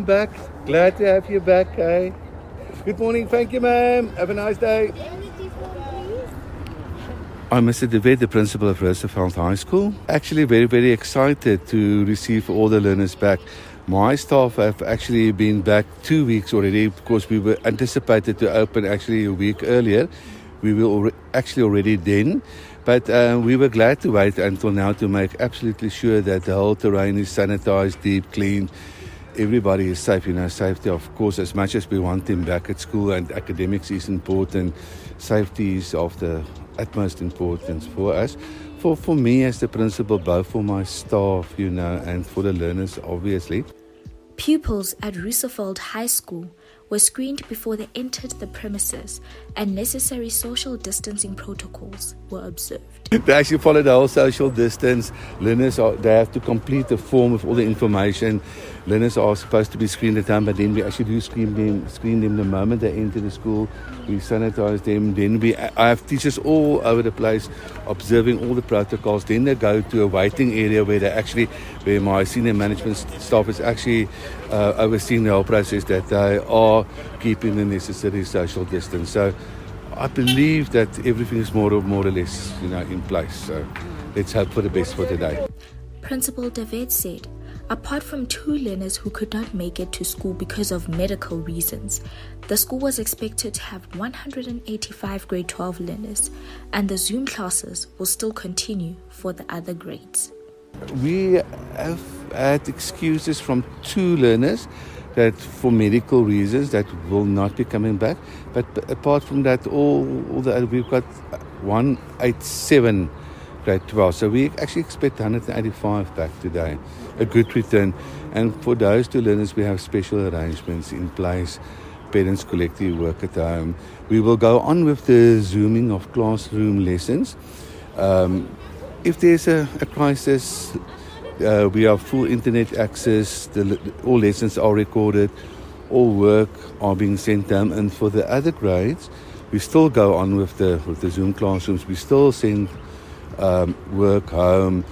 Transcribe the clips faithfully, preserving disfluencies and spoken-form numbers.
welcome back. Glad to have you back, eh? Good morning. Thank you, ma'am. Have a nice day. I'm Mister De Wet, the principal of Roosevelt High School. Actually very, very excited to receive all the learners back. My staff have actually been back two weeks already because we were anticipated to open actually a week earlier. We were actually already then. But uh, we were glad to wait until now to make absolutely sure that the whole terrain is sanitized, deep cleaned. Everybody is safe, you know, safety, of course, as much as we want them back at school and academics is important. Safety is of the utmost importance for us. For, for me as the principal, both for my staff, you know, and for the learners, obviously. Pupils at Roosevelt High School were screened before they entered the premises and necessary social distancing protocols were observed. They actually follow the whole social distance. Learners, are, they have to complete the form with all the information. Learners are supposed to be screened at home, but then we actually do screen them, screen them the moment they enter the school. We sanitize them. Then we, I have teachers all over the place observing all the protocols. Then they go to a waiting area where they actually, where my senior management staff is actually uh, overseeing the whole process, that they are keeping the necessary social distance. So I believe that everything is more or more or less, you know, in place. So let's hope for the best for today. Principal De Wet said, apart from two learners who could not make it to school because of medical reasons, the school was expected to have one hundred eighty-five grade twelve learners, and the Zoom classes will still continue for the other grades. We have had excuses from two learners that for medical reasons that will not be coming back. But apart from that, all, all the we've got one eighty-seven grade twelve. So we actually expect one hundred eighty-five back today. A good return. And for those two learners, we have special arrangements in place. Parents collectively work at home. We will go on with the Zooming of classroom lessons. Um, if there's a, a crisis, uh, we have full internet access. The, all lessons are recorded. All work are being sent home. And for the other grades, we still go on with the with the Zoom classrooms. We still send um, work home.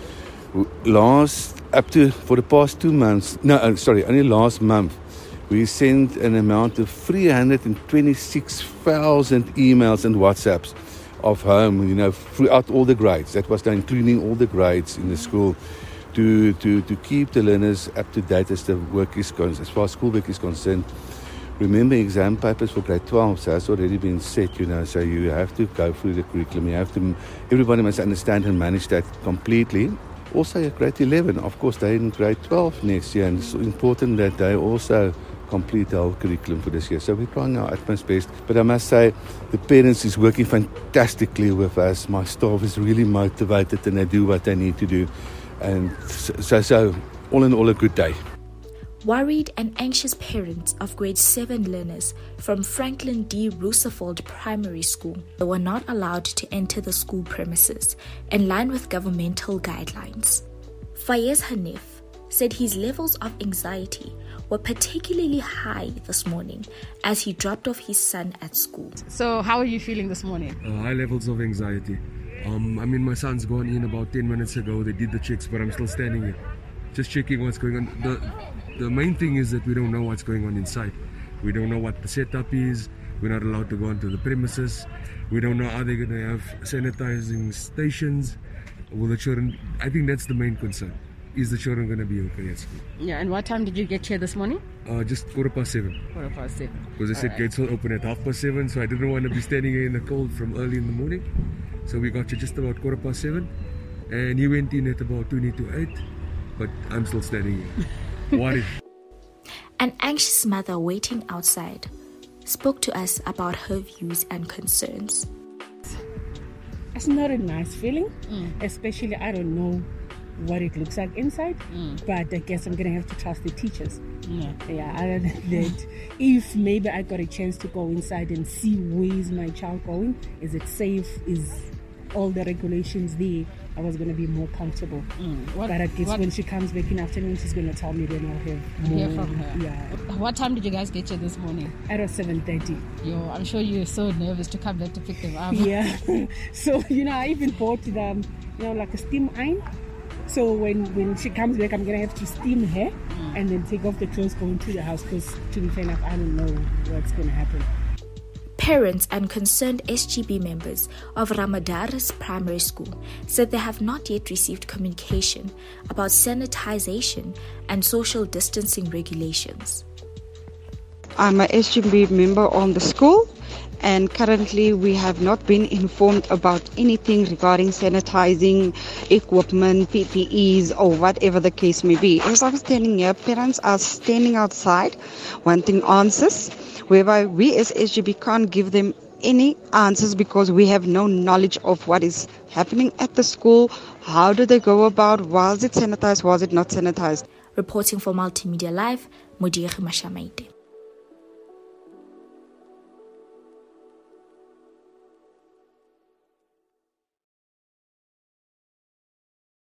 Last up to for the past two months, no, uh, sorry, only last month, we sent an amount of three hundred twenty-six thousand emails and WhatsApps of home, you know, throughout all the grades. That was done, including all the grades in the school, to to to keep the learners up to date as the work is concerned, as far as schoolwork is concerned. Remember, exam papers for grade twelve, so that's already been set, you know, so you have to go through the curriculum. You have to, everybody must understand and manage that completely. Also, at grade eleven, of course, they're in grade twelve next year, and it's important that they also complete the whole curriculum for this year. So we're trying our utmost best. But I must say, the parents is working fantastically with us. My staff is really motivated and they do what they need to do. And so, so all in all, a good day. Worried and anxious parents of grade seven learners from Franklin D. Roosevelt Primary School were not allowed to enter the school premises in line with governmental guidelines. Fayez Hanif said his levels of anxiety were particularly high this morning as he dropped off his son at school. So how are you feeling this morning? Uh, high levels of anxiety. Um, I mean, my son's gone in about ten minutes ago. They did the checks, but I'm still standing here, just checking what's going on. The, the main thing is that we don't know what's going on inside. We don't know what the setup is. We're not allowed to go onto the premises. We don't know, are they going to have sanitizing stations? Will the children, I think that's the main concern. Is the children going to be okay at school? Yeah, and what time did you get here this morning? Uh, just quarter past seven. Quarter past seven. Because they said right. Gates will open at half past seven, so I didn't want to be standing here in the cold from early in the morning. So we got you just about quarter past seven. And he went in at about twenty to eight. But I'm still standing here. Worried. An anxious mother waiting outside spoke to us about her views and concerns. It's not a nice feeling, Mm. especially I don't know what it looks like inside, Mm. but I guess I'm going to have to trust the teachers. Yeah. Yeah, other than that, if maybe I got a chance to go inside and see where is my child going, is it safe, is all the regulations there, I was going to be more comfortable. Mm. What, but I guess what, when she comes back in the afternoon, she's going to tell me, then I'll have more. hear from her. Yeah. What time did you guys get here this morning? At seven thirty. Yo, I'm sure you're so nervous to come back to pick them up. Yeah. So, you know, I even bought them, you know, like a steam iron. So when, when she comes back, I'm going to have to steam her and then take off the clothes, go into the house, because to be fair enough, I don't know what's going to happen. Parents and concerned S G B members of Ramadaris Primary School said they have not yet received communication about sanitization and social distancing regulations. I'm a S G B member on the school, and currently we have not been informed about anything regarding sanitizing equipment, P P Es, or whatever the case may be. As I was standing here, parents are standing outside wanting answers, whereby we as S G B can't give them any answers because we have no knowledge of what is happening at the school. How do they go about? Was it sanitized? Was it not sanitized? Reporting for Multimedia Live, Modiri Mashamaite.